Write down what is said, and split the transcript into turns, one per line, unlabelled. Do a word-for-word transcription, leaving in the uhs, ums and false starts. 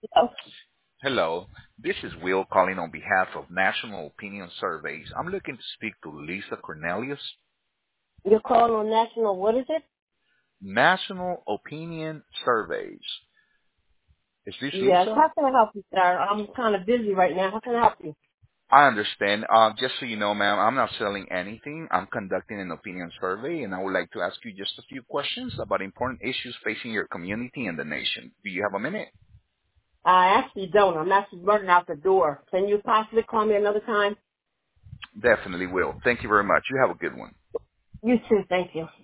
Oh,
Hello, this is Will calling on behalf of National Opinion Surveys. I'm looking to speak to Lisa Cornelius.
you're calling on national, what is it?
National Opinion Surveys. Is this
Yes.
Lisa?
How can I help you, sir? I'm kind of busy right now. How can I help you?
I understand. Uh, just so you know, ma'am, I'm not selling anything. I'm conducting an opinion survey, and I would like to ask you just a few questions about important issues facing your community and the nation. Do you have a minute?
I actually don't. I'm actually running out the door. Can you possibly call me another time?
Definitely will. Thank you very much. You have a good one.
You too. Thank you.